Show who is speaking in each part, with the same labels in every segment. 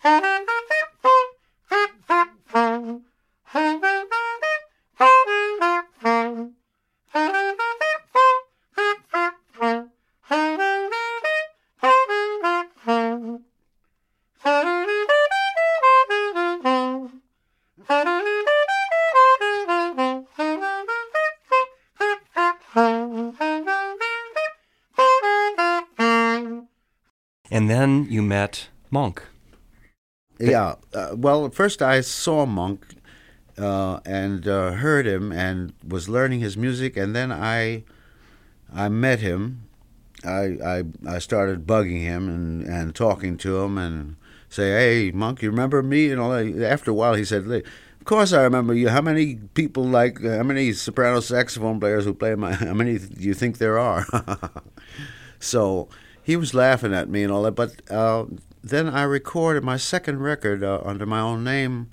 Speaker 1: And then you met Monk.
Speaker 2: Yeah. Well, at first I saw Monk and heard him and was learning his music, and then I met him. I started bugging him and talking to him and say, "Hey, Monk, you remember me?" And all. After a while, he said, "Of course I remember you. How many soprano saxophone players who play how many do you think there are?" So he was laughing at me and all that. But then I recorded my second record under my own name.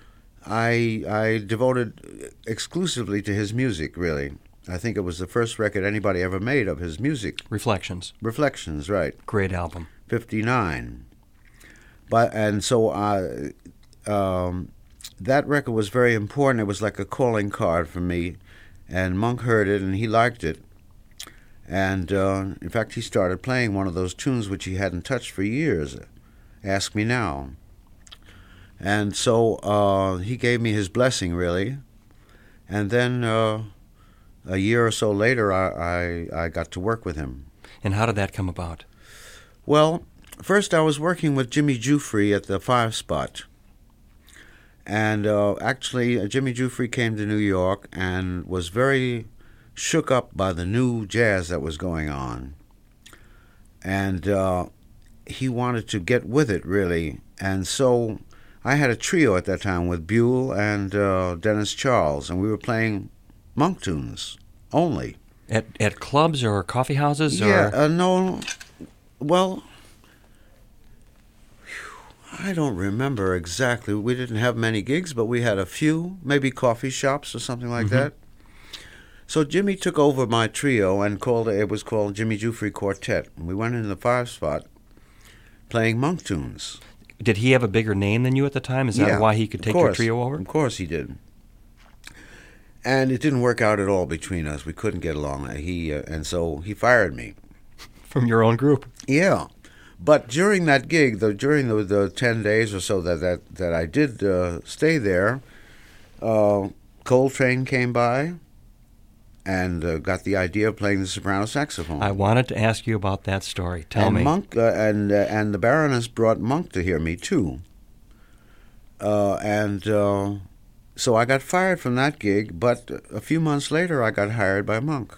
Speaker 2: I devoted exclusively to his music, really. I think it was the first record anybody ever made of his music.
Speaker 1: Reflections.
Speaker 2: Reflections, right.
Speaker 1: Great album.
Speaker 2: 59. So that record was very important. It was like a calling card for me. And Monk heard it, and he liked it. And, in fact, he started playing one of those tunes which he hadn't touched for years, Ask Me Now. And so he gave me his blessing, really. And then a year or so later, I got to work with him.
Speaker 1: And how did that come about?
Speaker 2: Well, first I was working with Jimmy Giuffre at the Five Spot. And actually, Jimmy Giuffre came to New York and was very shook up by the new jazz that was going on. And he wanted to get with it, really. And so I had a trio at that time with Buell and Dennis Charles, and we were playing Monk tunes only.
Speaker 1: At clubs or coffee houses?
Speaker 2: Yeah, no. Well, I don't remember exactly. We didn't have many gigs, but we had a few, maybe coffee shops or something like that. So Jimmy took over my trio and it was called Jimmy Giuffre Quartet. And we went in the Five Spot playing Monk tunes.
Speaker 1: Did he have a bigger name than you at the time? Is that why he could take your trio over?
Speaker 2: Of course he did. And it didn't work out at all between us. We couldn't get along. And so he fired me.
Speaker 1: From your own group?
Speaker 2: Yeah. But during that gig, during the 10 days or so that I did stay there, Coltrane came by and got the idea of playing the soprano saxophone. I
Speaker 1: wanted to ask you about that story. Tell me.
Speaker 2: Monk, and the Baroness brought Monk to hear me, too. So I got fired from that gig, but a few months later I got hired by Monk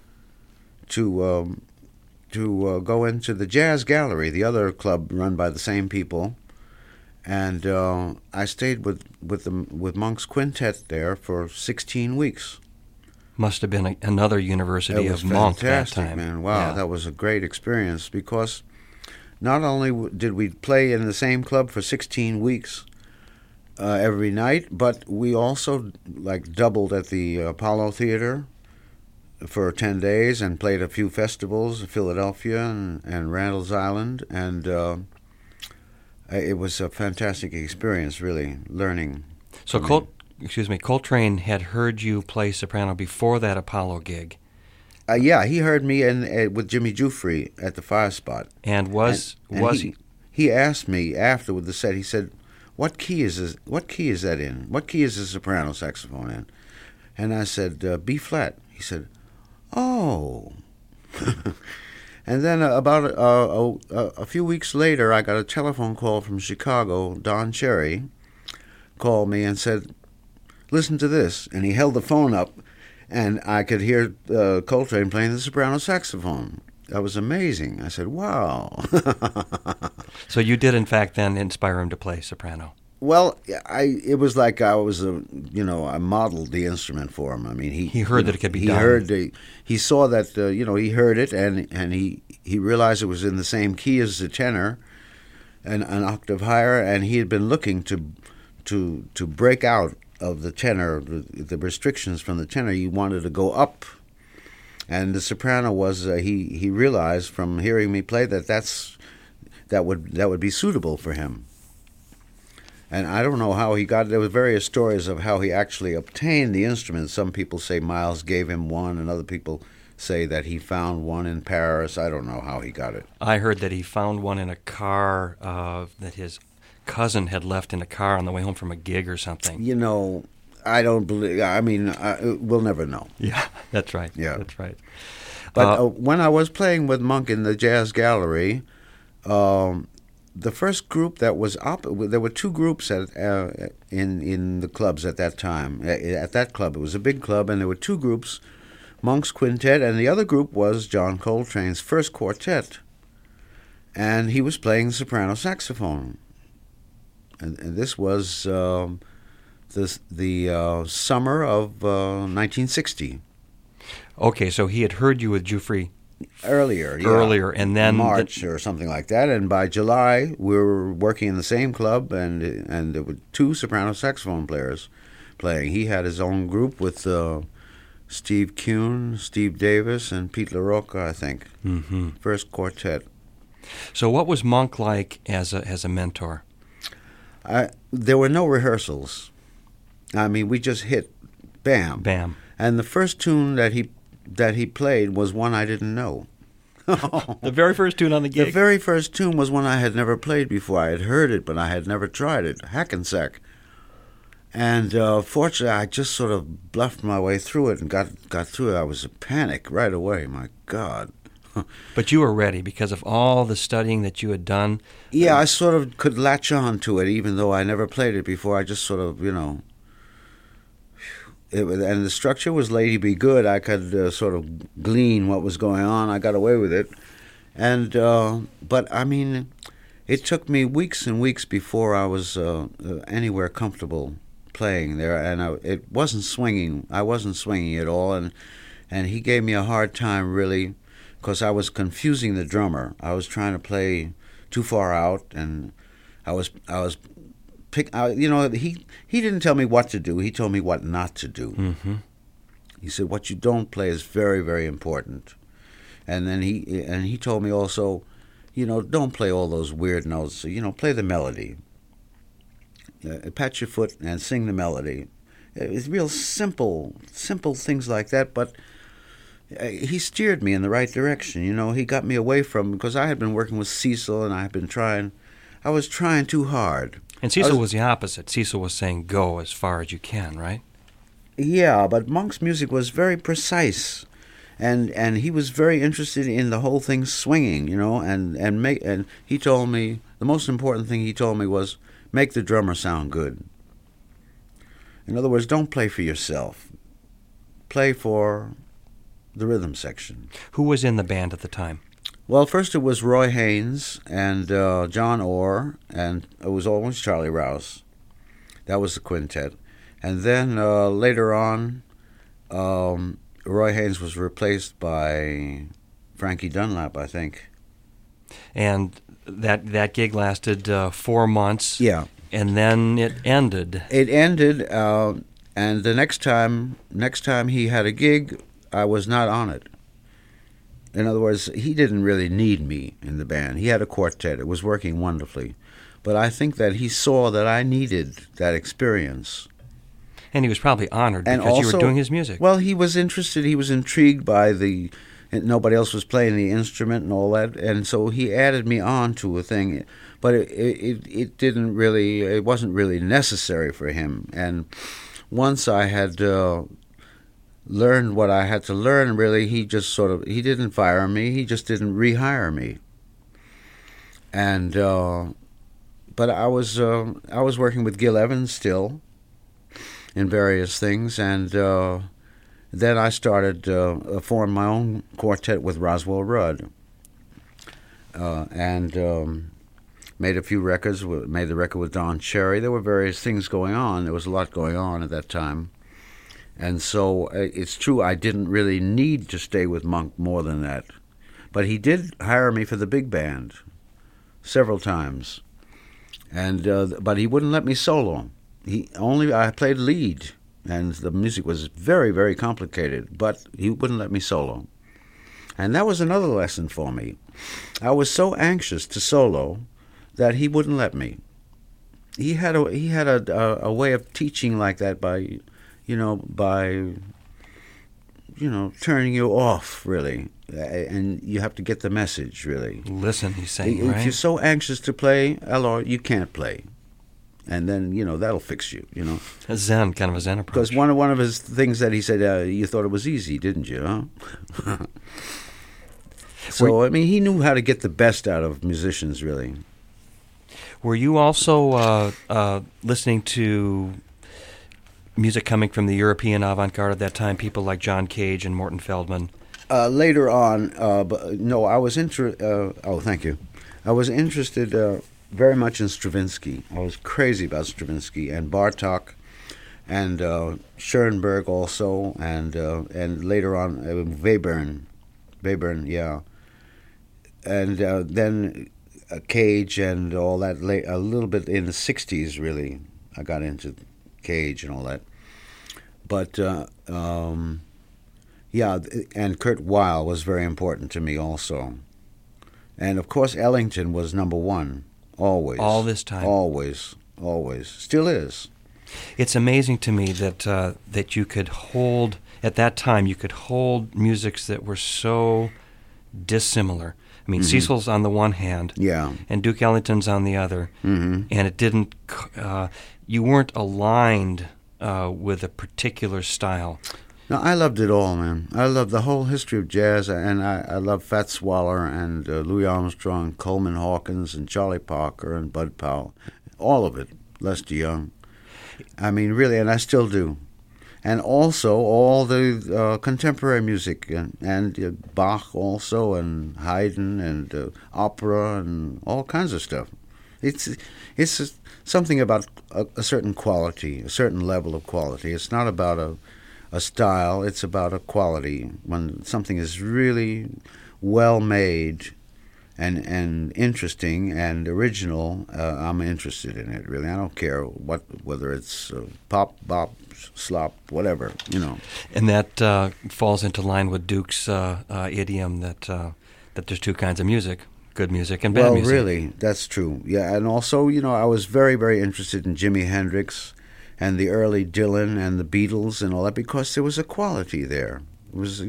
Speaker 2: to go into the Jazz Gallery, the other club run by the same people. And I stayed with Monk's quintet there for 16 weeks.
Speaker 1: Must have been another University of Monk that time.
Speaker 2: It was fantastic, man. Wow, that was a great experience because not only did we play in the same club for 16 weeks every night, but we also doubled at the Apollo Theater for 10 days and played a few festivals, Philadelphia and Randall's Island, and it was a fantastic experience, really, learning.
Speaker 1: So Coltrane had heard you play soprano before that Apollo gig.
Speaker 2: Yeah, he heard me with Jimmy Giuffre at the Five Spot.
Speaker 1: And
Speaker 2: he asked me after with the set, he said, What key is this? What key is that in? What key is the soprano saxophone in? And I said, B flat. He said, oh. And then about a few weeks later, I got a telephone call from Chicago. Don Cherry called me and said, listen to this. And he held the phone up, and I could hear Coltrane playing the soprano saxophone. That was amazing. I said, wow.
Speaker 1: So you did, in fact, then inspire him to play soprano.
Speaker 2: Well, it was like I was, I modeled the instrument for him. I mean, he
Speaker 1: heard that it could be done.
Speaker 2: He saw that, he heard it, and he realized it was in the same key as the tenor, and an octave higher, and he had been looking to break out of the tenor, the restrictions from the tenor. He wanted to go up, and the soprano was. He realized from hearing me play that would be suitable for him. And I don't know how he got it. There were various stories of how he actually obtained the instrument. Some people say Miles gave him one, and other people say that he found one in Paris. I don't know how he got it.
Speaker 1: I heard that he found one in a car that his cousin had left in a car on the way home from a gig or something.
Speaker 2: You know, I don't believe. I mean, we'll never know.
Speaker 1: Yeah, that's right.
Speaker 2: Yeah,
Speaker 1: that's right.
Speaker 2: But when I was playing with Monk in the Jazz Gallery, the first group that was there were two groups in the clubs at that time. At that club, it was a big club, and there were two groups: Monk's quintet, and the other group was John Coltrane's first quartet, and he was playing soprano saxophone. And this was the summer of 1960.
Speaker 1: Okay, so he had heard you with Giuffre
Speaker 2: earlier,
Speaker 1: and then
Speaker 2: March or something like that. And by July, we were working in the same club, and there were two soprano saxophone players playing. He had his own group with Steve Kuhn, Steve Davis, and Pete LaRocca, I think.
Speaker 1: Mm-hmm.
Speaker 2: First quartet.
Speaker 1: So, what was Monk like as a mentor?
Speaker 2: There were no rehearsals. I mean, we just hit, bam,
Speaker 1: bam,
Speaker 2: and the first tune that he played was one I didn't know.
Speaker 1: The very first tune on the gig?
Speaker 2: The very first tune was one I had never played before. I had heard it, but I had never tried it, Hackensack. And fortunately, I just sort of bluffed my way through it and got through it. I was in panic right away, my God.
Speaker 1: But you were ready because of all the studying that you had done?
Speaker 2: Yeah, I sort of could latch on to it, even though I never played it before. I just sort of, and the structure was Lady Be Good. I could sort of glean what was going on. I got away with it. And but, I mean, it took me weeks and weeks before I was anywhere comfortable playing there. And it wasn't swinging. I wasn't swinging at all. And he gave me a hard time, really, because I was confusing the drummer. I was trying to play too far out, and he didn't tell me what to do. He told me what not to do.
Speaker 1: Mm-hmm.
Speaker 2: He said, what you don't play is very, very important. And then he told me also, don't play all those weird notes. Play the melody. Pat your foot and sing the melody. It's real simple things like that, but he steered me in the right direction. He got me away from, because I had been working with Cecil, and I was trying too hard.
Speaker 1: And Cecil was the opposite. Cecil was saying, go as far as you can, right?
Speaker 2: Yeah, but Monk's music was very precise, and he was very interested in the whole thing swinging, and he told me, the most important thing he told me was, make the drummer sound good. In other words, don't play for yourself. Play for the rhythm section.
Speaker 1: Who was in the band at the time?
Speaker 2: Well, first it was Roy Haynes and John Orr, and it was always Charlie Rouse. That was the quintet. And then later on, Roy Haynes was replaced by Frankie Dunlap, I think.
Speaker 1: And that gig lasted 4 months.
Speaker 2: Yeah.
Speaker 1: And then it ended.
Speaker 2: It ended, and the next time he had a gig, I was not on it. In other words, he didn't really need me in the band. He had a quartet. It was working wonderfully. But I think that he saw that I needed that experience.
Speaker 1: And he was probably honored because you were doing his music.
Speaker 2: Well, he was interested. He was intrigued by nobody else was playing the instrument and all that. And so he added me on to a thing. But it wasn't really necessary for him. And once I had learned what I had to learn, really, he didn't fire me. He just didn't rehire me. And but I was working with Gil Evans still in various things, and then I started formed my own quartet with Roswell Rudd, and made a few records. Made the record with Don Cherry. There were various things going on. There was a lot going on at that time. And so it's true, I didn't really need to stay with Monk more than that. But he did hire me for the big band several times. And but he wouldn't let me solo. I played lead, and the music was very, very complicated, but he wouldn't let me solo. And that was another lesson for me. I was so anxious to solo that he wouldn't let me. he had a way of teaching like that by turning you off really, and you have to get the message really.
Speaker 1: Listen, he's saying,
Speaker 2: If
Speaker 1: right?
Speaker 2: you're so anxious to play, you can't play, and then that'll fix you.
Speaker 1: A Zen, kind of a Zen approach.
Speaker 2: Because one of his things that he said, you thought it was easy, didn't you? Huh? So I mean, he knew how to get the best out of musicians, really.
Speaker 1: Were you also listening to music coming from the European avant-garde at that time? People like John Cage and Morton Feldman.
Speaker 2: Later on, but no, I was thank you. I was interested very much in Stravinsky. I was crazy about Stravinsky and Bartók, and Schoenberg also, and later on Webern, yeah, and then Cage and all that. A little bit in the '60s, really, I got into Cage and all that. But yeah, and Kurt Weill was very important to me also, and of course Ellington was number one always.
Speaker 1: All this time,
Speaker 2: always, still is.
Speaker 1: It's amazing to me that you could hold at that time. You could hold musics that were so dissimilar. I mean, Cecil's on the one hand,
Speaker 2: yeah,
Speaker 1: and Duke Ellington's on the other, and it didn't. You weren't aligned with a particular style.
Speaker 2: No, I loved it all, man. I loved the whole history of jazz, and I love Fats Waller and Louis Armstrong, Coleman Hawkins, and Charlie Parker and Bud Powell, all of it. Lester Young. I mean, really, and I still do. And also all the contemporary music, and Bach also, and Haydn, and opera, and all kinds of stuff. It's something about a certain quality, a certain level of quality. It's not about a style, it's about a quality. When something is really well made and interesting and original, I'm interested in it, really. I don't care whether it's pop, bop, slop, whatever,
Speaker 1: And that falls into line with Duke's idiom that there's two kinds of music, good music and bad music.
Speaker 2: Well, really, that's true. Yeah, and also, I was very, very interested in Jimi Hendrix and the early Dylan and the Beatles and all that, because there was a quality there. It was,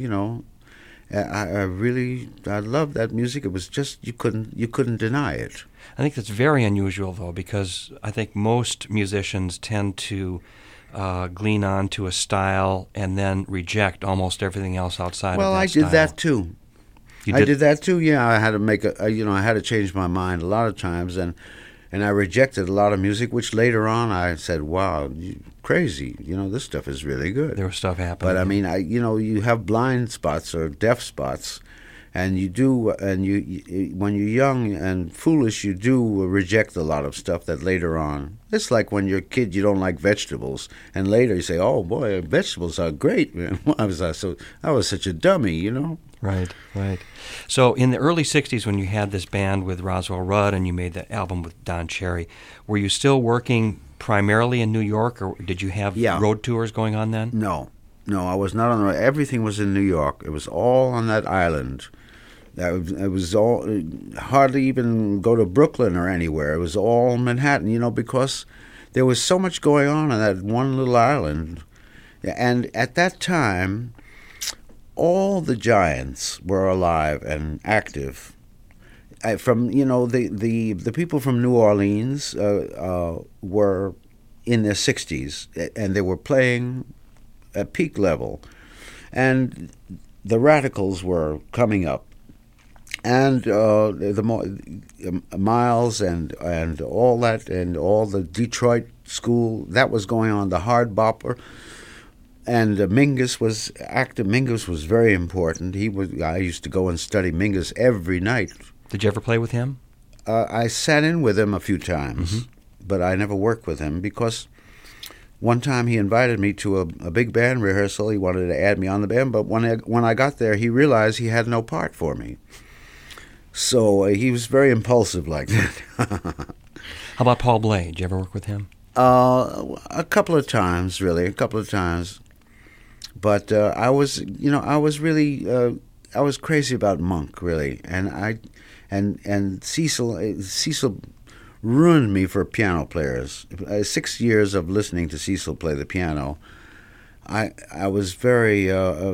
Speaker 2: I loved that music. It was just you couldn't deny it.
Speaker 1: I think that's very unusual, though, because I think most musicians tend to glean on to a style and then reject almost everything else outside of that style.
Speaker 2: Well, I did that too. I did that too. Yeah, I had to I had to change my mind a lot of times, and I rejected a lot of music, which later on I said, "Wow, crazy! This stuff is really good."
Speaker 1: There was stuff happening.
Speaker 2: But I mean, you have blind spots or deaf spots, and you when you're young and foolish, you do reject a lot of stuff that later on. It's like when you're a kid, you don't like vegetables, and later you say, "Oh boy, vegetables are great." I was such a dummy,
Speaker 1: Right. So in the early 60s, when you had this band with Roswell Rudd and you made that album with Don Cherry, were you still working primarily in New York, or did you have road tours going on then?
Speaker 2: No, I was not on the road. Everything was in New York. It was all on that island. It was all, hardly even go to Brooklyn or anywhere. It was all Manhattan, because there was so much going on that one little island. And at that time, all the giants were alive and active. From the people from New Orleans were in their 60s, and they were playing at peak level, and the Radicals were coming up, and Miles and all that, and all the Detroit school that was going on, the hard bopper. And Mingus was active. Mingus was very important. I used to go and study Mingus every night.
Speaker 1: Did you ever play with him?
Speaker 2: I sat in with him a few times, but I never worked with him because one time he invited me to a big band rehearsal. He wanted to add me on the band, but when I got there, he realized he had no part for me. So he was very impulsive like that.
Speaker 1: How about Paul Bley? Did you ever work with him?
Speaker 2: A couple of times, really, But I was crazy about Monk, really, and Cecil ruined me for piano players. 6 years of listening to Cecil play the piano, I was very,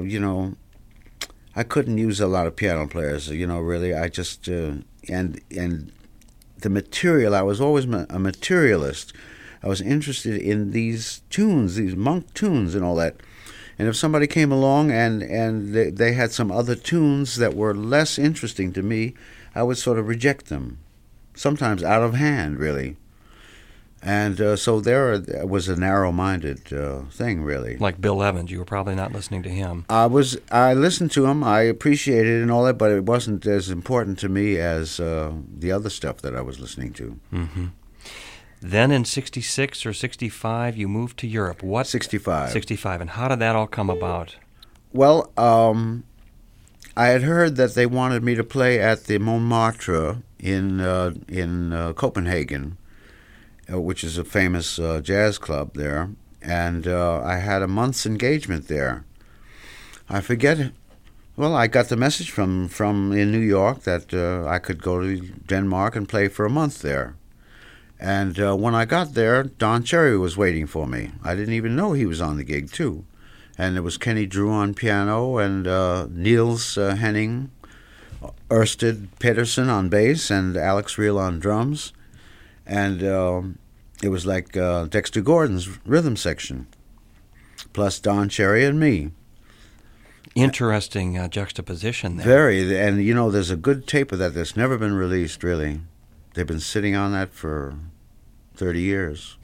Speaker 2: I couldn't use a lot of piano players, really. I just, and the material, I was always a materialist. I was interested in these tunes, these monk tunes and all that. And if somebody came along and they had some other tunes that were less interesting to me, I would sort of reject them, sometimes out of hand, really. And so there was a narrow-minded thing, really.
Speaker 1: Like Bill Evans, you were probably not listening to him.
Speaker 2: I listened to him, I appreciated it and all that, but it wasn't as important to me as the other stuff that I was listening to.
Speaker 1: Mm-hmm. Then in 66 or 65, you moved to Europe. What?
Speaker 2: 65.
Speaker 1: 65. And how did that all come about?
Speaker 2: Well, I had heard that they wanted me to play at the Montmartre in Copenhagen, which is a famous jazz club there. And I had a month's engagement there. I forget. Well, I got the message from in New York that I could go to Denmark and play for a month there. And when I got there, Don Cherry was waiting for me. I didn't even know he was on the gig, too. And there was Kenny Drew on piano and Niels Henning, Ørsted Pedersen on bass, and Alex Reel on drums. And it was like Dexter Gordon's rhythm section, plus Don Cherry and me.
Speaker 1: Interesting juxtaposition there.
Speaker 2: Very. And, there's a good tape of that that's never been released, really. They've been sitting on that for 30 years.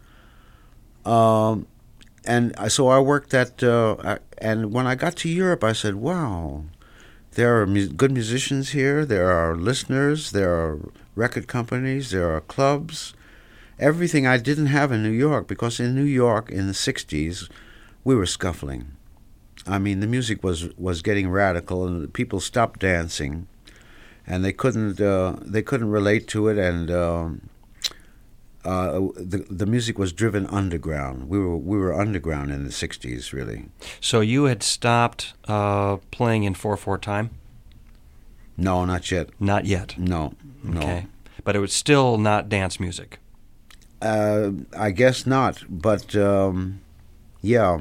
Speaker 2: And so I worked at, and when I got to Europe, I said, wow, there are good musicians here, there are listeners, there are record companies, there are clubs, everything I didn't have in New York, because in New York in the 60s, we were scuffling. I mean, the music was getting radical, and people stopped dancing. And they couldn't relate to it, and the music was driven underground. We were underground in the 60s, really.
Speaker 1: So you had stopped playing in 4/4 time?
Speaker 2: No, not yet.
Speaker 1: Not yet.
Speaker 2: No.
Speaker 1: Okay, but it was still not dance music.
Speaker 2: I guess not, but yeah.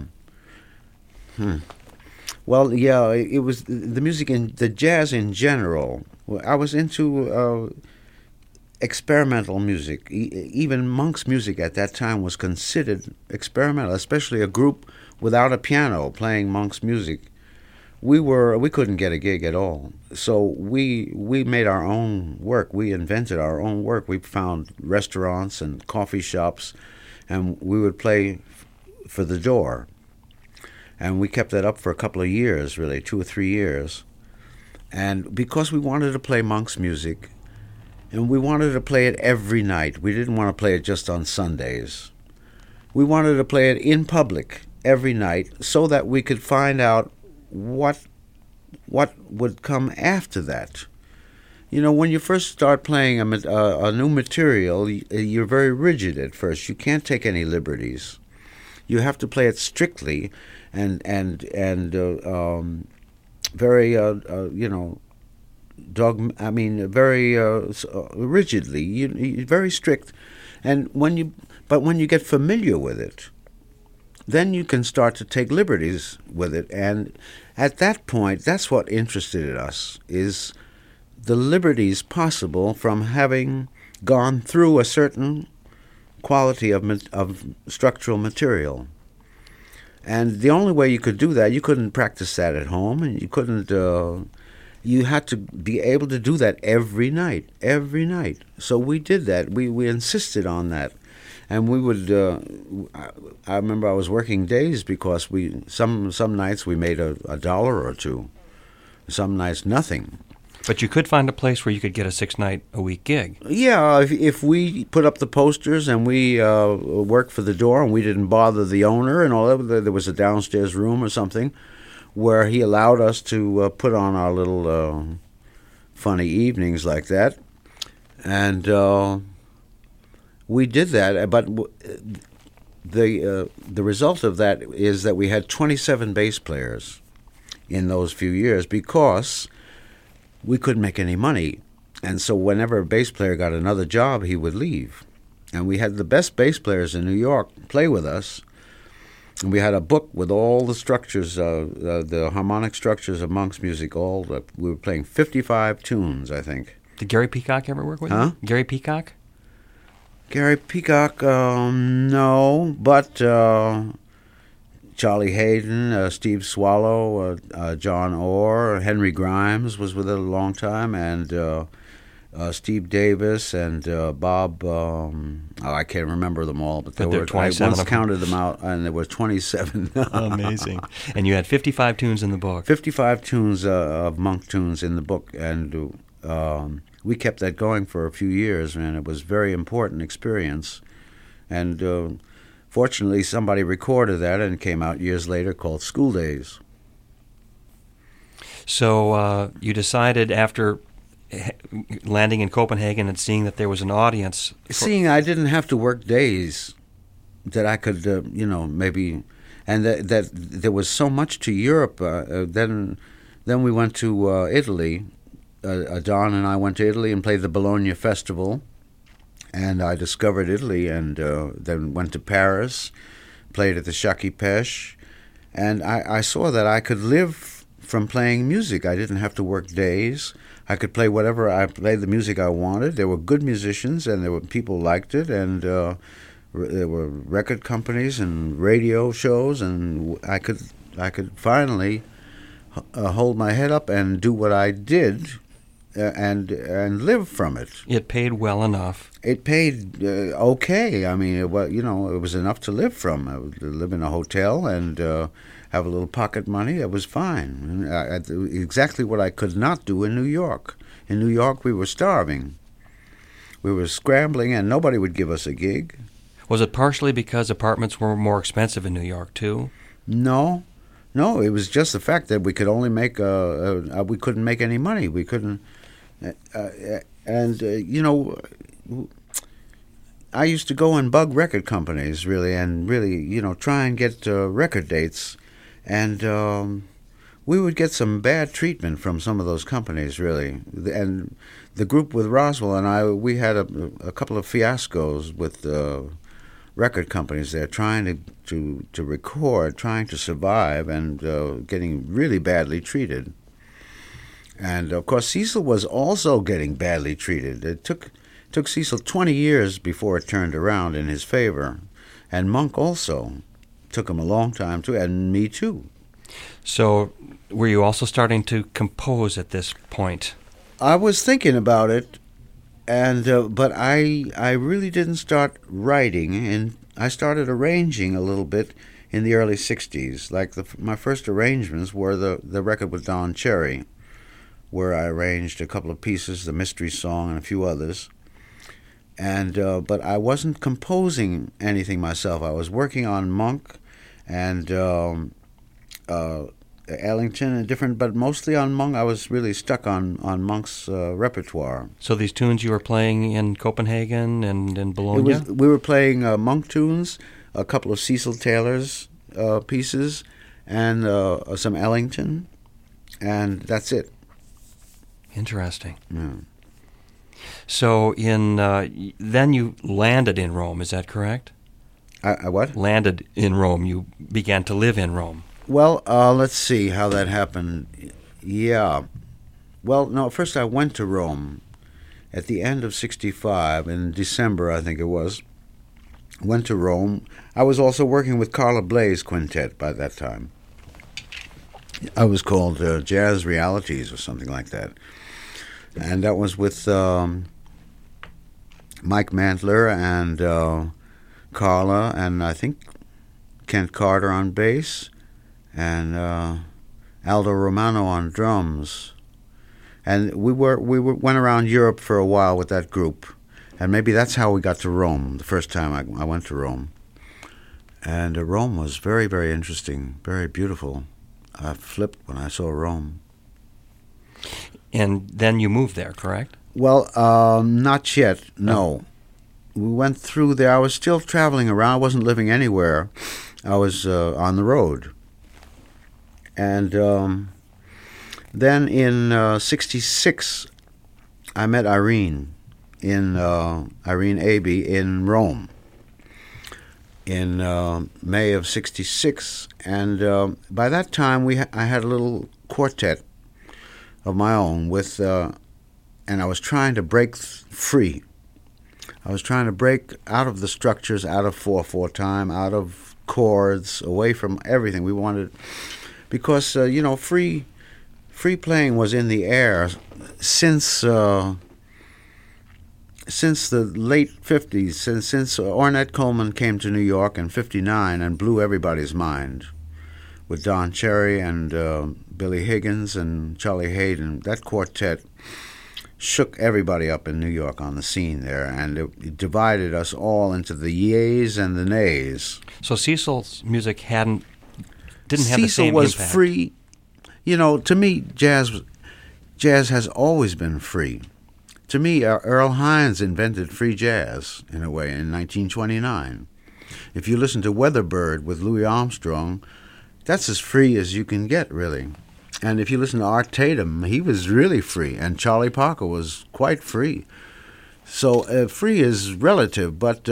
Speaker 2: Well, yeah, it was the music and the jazz in general. I was into experimental music. Even Monk's music at that time was considered experimental, especially a group without a piano playing Monk's music. We couldn't get a gig at all. So we made our own work. We invented our own work. We found restaurants and coffee shops, and we would play for the door. And we kept that up for a couple of years, really, 2 or 3 years. And because we wanted to play Monk's music, and we wanted to play it every night. We didn't want to play it just on Sundays. We wanted to play it in public every night so that we could find out what would come after that. When you first start playing a new material, you're very rigid at first. You can't take any liberties. You have to play it strictly and very very rigidly, very strict. And when you get familiar with it, then you can start to take liberties with it. And at that point, that's what interested us, is the liberties possible from having gone through a certain quality of structural material. And the only way you could do that, you couldn't practice that at home, and you couldn't. You had to be able to do that every night. So we did that. We insisted on that, and we would. I remember I was working days because some nights we made $1 or $2, some nights nothing.
Speaker 1: But you could find a place where you could get a 6-night-a-week gig.
Speaker 2: Yeah, if we put up the posters and we worked for the door and we didn't bother the owner and all that, there was a downstairs room or something where he allowed us to put on our little funny evenings like that. And we did that, but the result of that is that we had 27 bass players in those few years because we couldn't make any money. And so whenever a bass player got another job, he would leave. And we had the best bass players in New York play with us. And we had a book with all the structures, the harmonic structures of Monk's music. We were playing 55 tunes, I think.
Speaker 1: Did Gary Peacock ever work with
Speaker 2: you?
Speaker 1: Gary Peacock?
Speaker 2: Gary Peacock, no, but Charlie Hayden, Steve Swallow, John Orr, Henry Grimes was with it a long time, and Steve Davis and Bob. I can't remember them all, but there were 27. I once counted them out, and there were 27.
Speaker 1: Amazing! And you had 55 tunes in the book.
Speaker 2: 55 tunes of Monk tunes in the book, and we kept that going for a few years, and it was a very important experience. And fortunately, somebody recorded that, and it came out years later called School Days.
Speaker 1: So you decided after landing in Copenhagen and seeing that there was an audience.
Speaker 2: Seeing I didn't have to work days, that I could, maybe, and that there was so much to Europe. Then we went to Italy. Don and I went to Italy and played the Bologna Festival, and I discovered Italy, and then went to Paris, played at the Shaki Pesh, and I saw that I could live from playing music. I didn't have to work days. I could play whatever. I played the music I wanted. There were good musicians, and there were people liked it, and there were record companies and radio shows, and I could finally hold my head up and do what I did, and live from it.
Speaker 1: It paid well enough.
Speaker 2: It paid okay. I mean, it was enough to live from. I would live in a hotel and have a little pocket money. It was fine. Exactly what I could not do in New York. In New York, we were starving. We were scrambling, and nobody would give us a gig.
Speaker 1: Was it partially because apartments were more expensive in New York, too?
Speaker 2: No, it was just the fact that we could only make we couldn't make any money. We couldn't, I used to go and bug record companies and really try and get record dates, and we would get some bad treatment from some of those companies, really. And the group with Roswell and we had a couple of fiascos with record companies there, trying to record, trying to survive, and getting really badly treated. And of course, Cecil was also getting badly treated. It took Cecil 20 years before it turned around in his favor, and Monk also took him a long time too, and me too.
Speaker 1: So, were you also starting to compose at this point?
Speaker 2: I was thinking about it. But I really didn't start writing, and I started arranging a little bit in the early 60s. Like my first arrangements were the record with Don Cherry, where I arranged a couple of pieces, the Mystery Song and a few others. And but I wasn't composing anything myself. I was working on Monk and Ellington and different, but mostly on Monk. I was really stuck on Monk's repertoire.
Speaker 1: So these tunes you were playing in Copenhagen and in Bologna?
Speaker 2: We were playing Monk tunes, a couple of Cecil Taylor's pieces, and some Ellington, and that's it.
Speaker 1: Interesting.
Speaker 2: Yeah.
Speaker 1: So then you landed in Rome, is that correct?
Speaker 2: I what?
Speaker 1: Landed in Rome. You began to live in Rome.
Speaker 2: Well, let's see how that happened. Yeah. Well, no, first I went to Rome at the end of 1965, in December, I think it was. Went to Rome. I was also working with Carla Bley's quintet by that time. I was called Jazz Realities or something like that. And that was with Mike Mantler and Carla, and I think Kent Carter on bass, and Aldo Romano on drums. And we went around Europe for a while with that group, and maybe that's how we got to Rome the first time I went to Rome. And Rome was very, very interesting, very beautiful. I flipped when I saw Rome.
Speaker 1: And then you moved there, correct?
Speaker 2: Well, not yet, no. We went through there. I was still traveling around. I wasn't living anywhere. I was on the road. And then in 1966, I met Irene Irene Abbey in Rome in May of '66, and by that time I had a little quartet of my own with, and I was trying to break free. I was trying to break out of the structures, out of 4/4 time, out of chords, away from everything. We wanted, because free playing was in the air since the late 50s, since Ornette Coleman came to New York in '59 and blew everybody's mind with Don Cherry and Billy Higgins and Charlie Hayden. That quartet shook everybody up in New York on the scene there, and it divided us all into the yeas and the nays.
Speaker 1: So Cecil's music didn't have the same
Speaker 2: Cecil was
Speaker 1: impact.
Speaker 2: Free. To me, jazz has always been free. To me, Earl Hines invented free jazz, in a way, in 1929. If you listen to Weatherbird with Louis Armstrong, that's as free as you can get, really. And if you listen to Art Tatum, he was really free, and Charlie Parker was quite free. So free is relative, but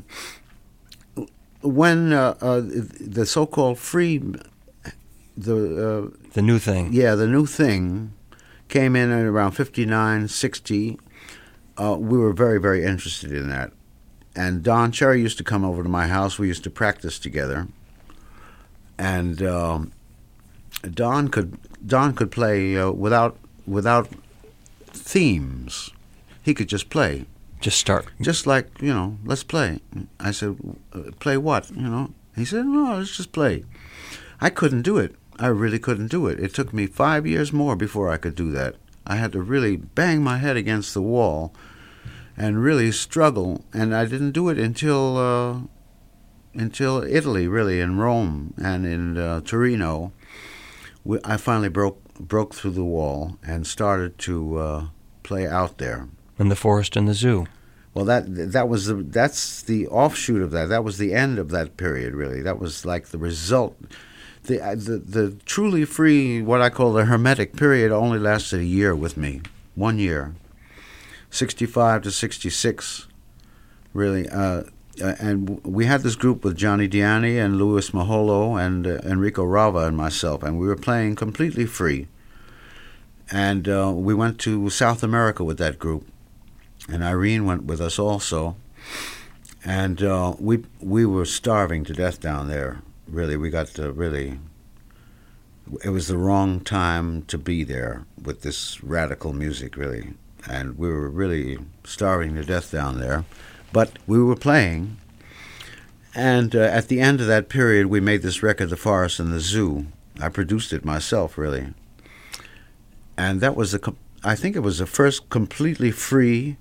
Speaker 2: when the so-called free... the
Speaker 1: new thing.
Speaker 2: Yeah, the new thing came in at around 59, 60. We were very, very interested in that. And Don Cherry used to come over to my house. We used to practice together. And Don could play without themes. He could just play.
Speaker 1: Just start.
Speaker 2: Just like, let's play. I said, play what? He said, no, let's just play. I couldn't do it. I really couldn't do it. It took me 5 years more before I could do that. I had to really bang my head against the wall and really struggle, and I didn't do it until Italy, really, in Rome and in Torino. I finally broke through the wall and started to play out there.
Speaker 1: In the forest and the zoo.
Speaker 2: Well, that's the offshoot of that. That was the end of that period, really. That was like the result. The truly free, what I call the Hermetic period, only lasted a year with me. 1 year. 65 to 66, really. And we had this group with Johnny Diani and Louis Maholo and Enrico Rava and myself, and we were playing completely free. And we went to South America with that group, and Irene went with us also. And we were starving to death down there. Really, we got to really... It was the wrong time to be there with this radical music, really. And we were really starving to death down there. But we were playing. And at the end of that period, we made this record, The Forest and the Zoo. I produced it myself, really. And that was, I think it was the first completely free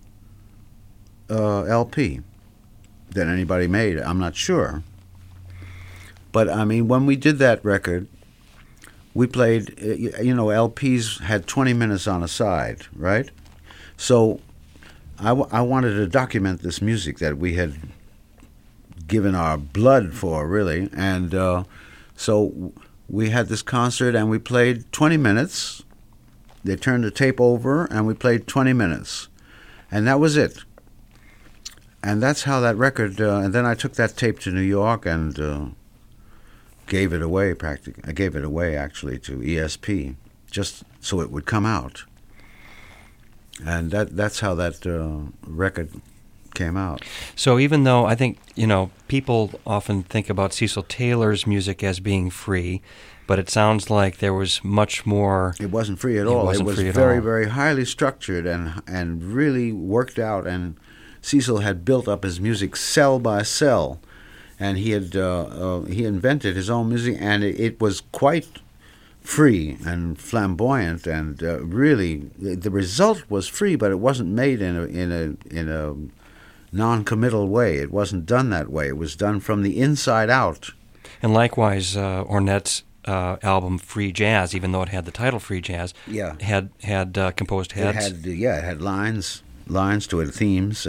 Speaker 2: LP that anybody made. I'm not sure. But, I mean, when we did that record, we played, LPs had 20 minutes on a side, right? So I wanted to document this music that we had given our blood for, really. And so we had this concert, and we played 20 minutes. They turned the tape over, and we played 20 minutes. And that was it. And that's how that record, and then I took that tape to New York and... gave it away practically. I gave it away actually to ESP, just so it would come out. And that's how that record came out.
Speaker 1: So even though I think, people often think about Cecil Taylor's music as being free, but it sounds like there was much more...
Speaker 2: It wasn't free at all. It was very, very highly structured and really worked out. And Cecil had built up his music cell by cell. And he invented his own music, and it was quite free and flamboyant, and really the result was free, but it wasn't made in a non-committal way. It wasn't done that way. It was done from the inside out.
Speaker 1: And likewise, Ornette's album Free Jazz, even though it had the title Free Jazz, had composed heads.
Speaker 2: It had lines to it, themes.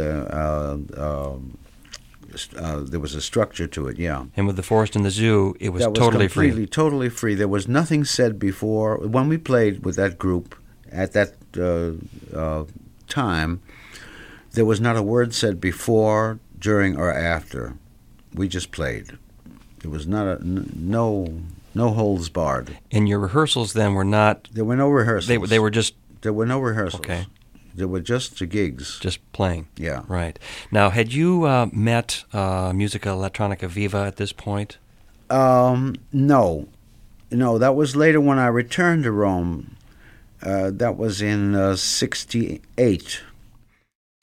Speaker 2: There was a structure to it, yeah.
Speaker 1: And with The Forest and the Zoo, it was totally free.
Speaker 2: Totally free. There was nothing said before. When we played with that group at that time, there was not a word said before, during, or after. We just played. There was no holds barred.
Speaker 1: And your rehearsals then were not...
Speaker 2: There were no rehearsals.
Speaker 1: They were just...
Speaker 2: There were no rehearsals.
Speaker 1: Okay.
Speaker 2: There were just the gigs.
Speaker 1: Just playing.
Speaker 2: Yeah.
Speaker 1: Right. Now, had you met Musica Elettronica Viva at this point?
Speaker 2: No. No, that was later when I returned to Rome. That was in 1968.